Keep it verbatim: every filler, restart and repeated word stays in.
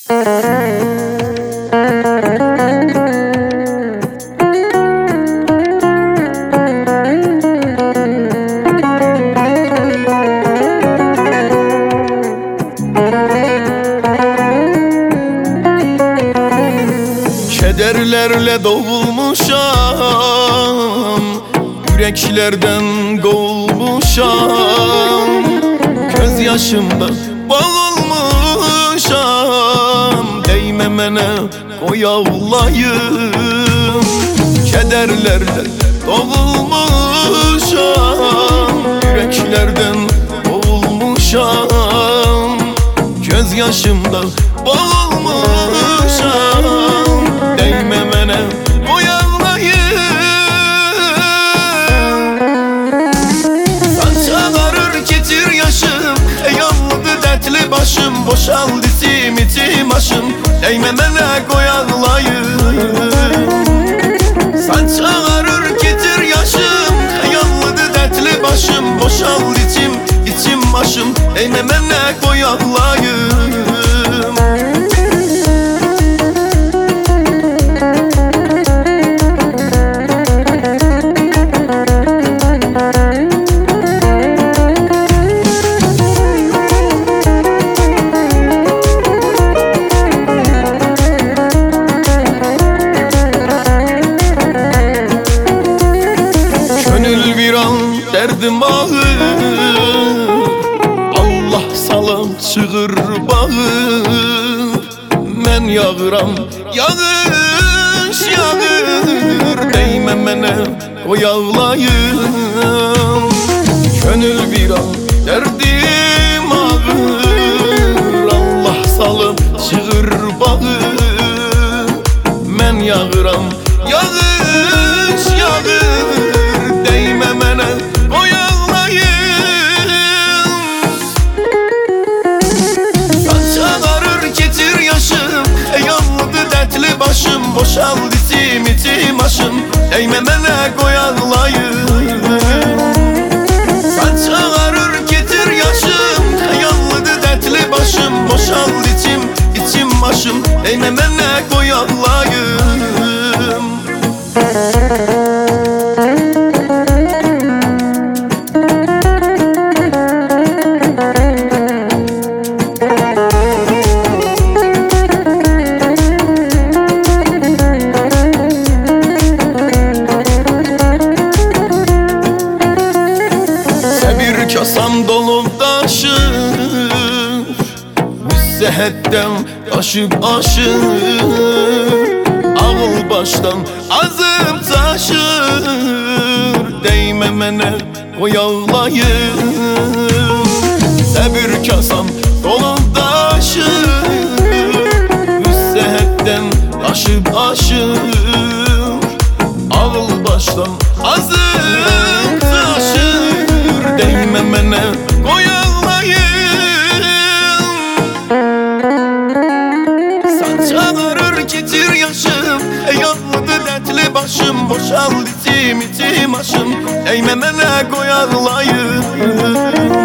Kederlerle doğulmuşam, yüreklerden kovulmuşam, göz yaşımda boğulmuşam. Değme mene koy ağlayım. Kederlerle doğulmuşam, yüreklerden kovulmuşam, göz yaşımda boğulmuşam. Değme mene koy ağlayım. Saçalarır getir yaşım, ey aldı dertli başım, boşaldı itim itim aşım. Değme mene koy ağlayım. Saçalarır getir yaşım, ey aldı dertli başım, boşaldı itim itim aşım. Değme mene koy ağlayım. Gönül bir an derdim ağır, Allah salam çığır bağır. Men yağıram yağış yağır. Değme mene koy ağlayım. Gönül bir an derdim ağır, Allah salam çığır bağır. Men yağıram yağış yağır. Değme mene koy ağlayım. Saçalarır getir yaşım, ey aldı dertli başım, boşaldı itim itim aşım. Değme mene koy ağlayım. Saçalarır getir yaşım, ey aldı dertli başım, boşaldı itim itim aşım. Değme mene koy ağlayım. Bir kasam dolu taşır, müssehetten taşıp aşır. Ağıl baştan azım taşır. Değme mene koy ağlayım. Bir kasam dolu taşır, müssehetten taşıp aşır. Ağıl baştan azım taşır. Değme mene koy ağlayım. Saçalarır getir yaşım, ey aldı dertli başım, boşaldı itim itim aşım. Değme mene koy ağlayım.